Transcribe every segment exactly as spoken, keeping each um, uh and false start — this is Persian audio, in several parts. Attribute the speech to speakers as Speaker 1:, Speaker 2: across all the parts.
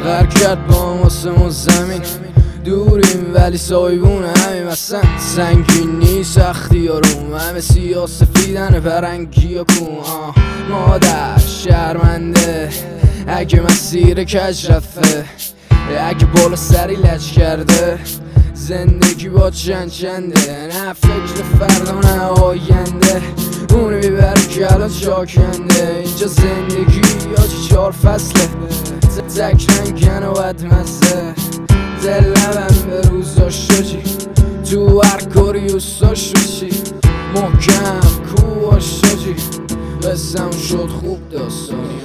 Speaker 1: حرکت با واسمون زمین دوریم ولی سایبون همیم اصلا سنگین نیست سختی ها روم همه سیاه سفیدن فرنگی ها کن مادر شرمنده اگه مسیر کج رفته اگه بالا سری لج کرده زندگی با چند چنده نه فکر فردا نه آینده اونو میبره که الان چاکنده اینجا زندگی یا چی چهار فصله تک رنگن و بدمزه دل لبم به روزا شدی تو هر کاری اوستا شدی محکم کوه شدی بسم شد خوب داستانی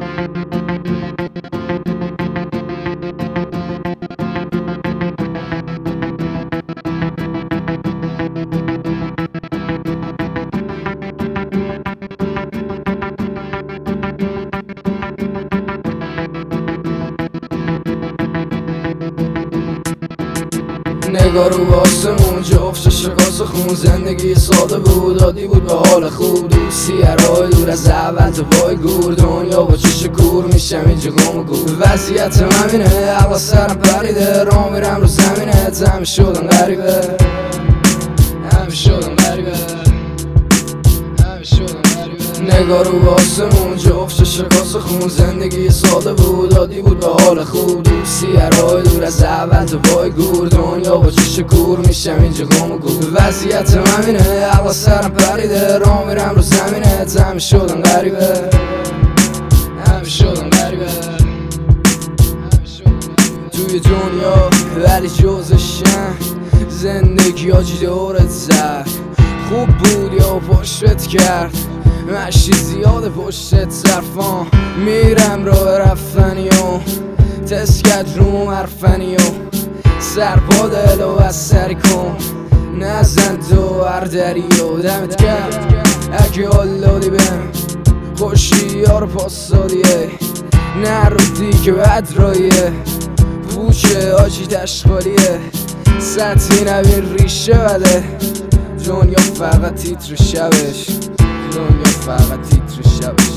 Speaker 1: نگاه رو باسمون جفت شکاس خون زندگی ساده بود عادی بود به حال خوب دوستی هرهای دور از اول تو پای گور دنیا با چش کور میشم اینجا گم و گور وضعیتم همینه عقل سرم پریده راه میرم رو زمینه همه شدم غریبه همه شدم غریبه همه شدم نگاه رو باسمون جفت شکاس خون زندگی ساده بود عادی بود به حال خوب دوستی هرهای دور از اول تو پای گور دنیا با چش کور میشم اینجا گم و گور وضعیتم همینه عقل سرم پریده راه میرم رو زمینه همه شدم غریبه همه شدم غریبه توی دنیا ولی جزشن زندگی آجی دورت زد خوب بود یا پشتت کرد مشی زیاد پشتت صرفان میرم راه رفتنی و تسکت رو مرفنی و سر پا دل و از سری کن نزن تو هر دری و دمت کرد اگه حال دادی بهم خوشی ها رو پاس دادیه نه رو دیگه بد رایه پوچه آجی تشخالیه سطحی نبین ریشه بده دنیا فقط تیتر شبش دنیا فقط تیتر شبش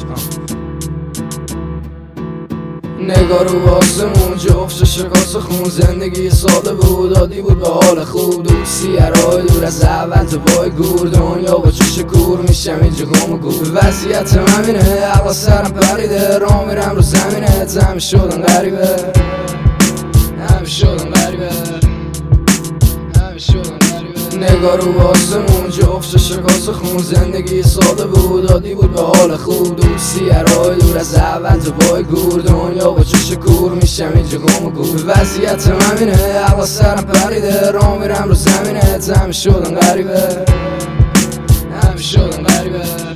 Speaker 1: نگاه رو باسمون جفت شکاس خون زندگی ساده بود عادی بود به حال خوب دوستی هرهای دور از اول تو پای گور دنیا با چش کور میشم اینجا گم و گور وضعیتم همینه عقل سرم پریده راه میرم رو زمینه همه شدم غریبه همه شدم غریبه همه شدم نگاه رو باسمون جفت شکاس خون زندگی ساده بود عادی بود به حال خوب دوستی هرهای دور از اول تو پای گور دنیا با چش کور میشم اینجا گم و گور وضعیتم همینه عقل سرم پریده راه میرم رو زمینه همه شدم غریبه همه شدم غریبه